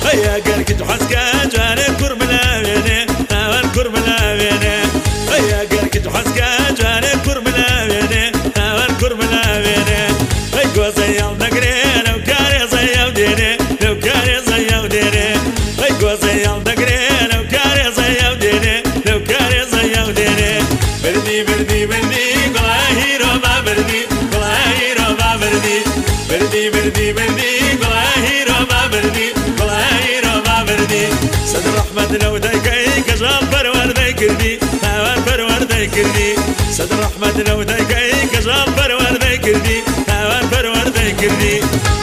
هيا قالك تحسكا جاني كرملا بيني هاوان كرملا بيني هيا قالك تحسكا جاني كرملا بيني هاوان كرملا بيني هيقو زيال نقري لو كان زيال ديني لو كان زيال ديني هيقو زيال نقري لو كان زيال ديني لو كان زيال ديني بردي بردي بردي قلاهي روبا بردي قلاهي روبا بردي بردي بردي بردي قلاهي روبا بردي قلاهي روبا بردي صدر رحمة لو دايكي كجال برور دايكردي هاوان برور دايكردي صدر رحمة لو دايكي كجال برور دايكردي هاوان برور دايكردي